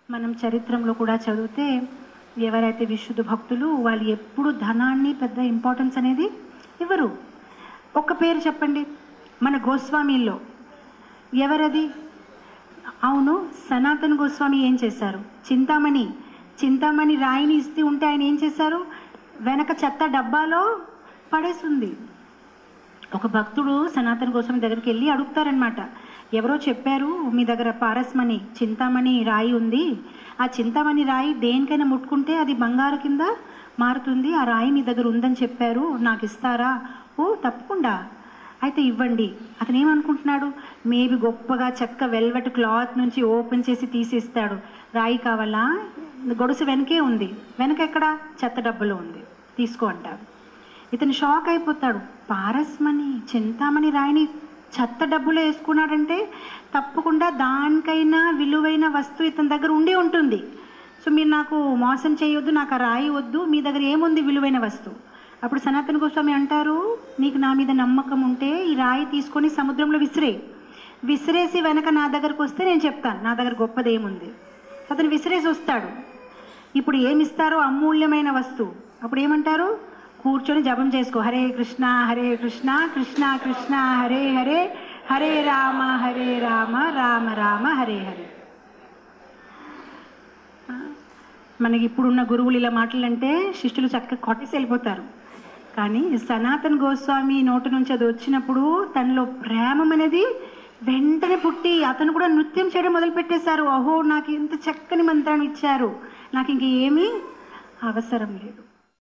మనం చరిత్రలో కూడా చదివితే ఎవరైతే విశుద్ధ భక్తులు వాళ్ళు ఎప్పుడు ధనాన్ని పెద్ద ఇంపార్టెన్స్ అనేది ఇవ్వరు. ఒక పేరు చెప్పండి మన గోస్వామిల్లో ఎవరది? అవును, సనాతన గోస్వామి ఏం చేశారు? చింతామణి రాయిని ఇస్తూ ఉంటే ఆయన ఏం చేశారు? వెనక చెత్త డబ్బాలో పడేసింది. ఒక భక్తుడు సనాతన గోస్వామి దగ్గరికి వెళ్ళి అడుగుతారనమాట, ఎవరో చెప్పారు మీ దగ్గర పారస్మణి చింతామణి రాయి ఉంది, ఆ చింతామణి రాయి దేనికైనా ముట్టుకుంటే అది బంగారు కింద మారుతుంది, ఆ రాయి మీ దగ్గర ఉందని చెప్పారు, నాకు ఇస్తారా? ఓ తప్పకుండా, అయితే ఇవ్వండి. అతను ఏమనుకుంటున్నాడు? మేబీ గొప్పగా చెక్క వెల్వెట్ క్లాత్ నుంచి ఓపెన్ చేసి తీసిస్తాడు. రాయి కావాలా? గొడుసు వెనకే ఉంది. వెనక ఎక్కడ? చెత్త డబ్బులో ఉంది, తీసుకో అంటాడు. ఇతను షాక్ అయిపోతాడు. పారస్మణి చింతామణి రాయిని చెత్త డబ్బులో వేసుకున్నాడంటే తప్పకుండా దానికైనా విలువైన వస్తువు ఇతని దగ్గర ఉండి ఉంటుంది. సో మీరు నాకు మోసం చేయొద్దు, నాకు ఆ రాయి వద్దు, మీ దగ్గర ఏముంది విలువైన వస్తువు? అప్పుడు సనాతన గోస్వామి అంటారు, నీకు నా మీద నమ్మకం ఉంటే ఈ రాయి తీసుకొని సముద్రంలో విసిరేసి వెనక నా దగ్గరకు వస్తే నేను చెప్తాను నా దగ్గర గొప్పది ఏముంది. అతను విసిరేసి వస్తాడు. ఇప్పుడు ఏమిస్తారో అమూల్యమైన వస్తువు. అప్పుడు ఏమంటారు? కూర్చొని జపం చేసుకో, హరే కృష్ణ కృష్ణ కృష్ణ హరే హరే, హరే రామ రామ రామ హరే హరే. మనకి ఇప్పుడున్న గురువులు ఇలా మాటలంటే శిష్యులు చక్కగా కొట్టేసి వెళ్ళిపోతారు. కానీ సనాతన గోస్వామి నోటి నుంచి అది వచ్చినప్పుడు తనలో ప్రేమ అనేది వెంటనే పుట్టి అతను కూడా నృత్యం చేయడం మొదలుపెట్టేశారు. అహో, నాకు ఇంత చక్కని మంత్రాన్ని ఇచ్చారు, నాకు ఇంక ఏమీ అవసరం లేదు.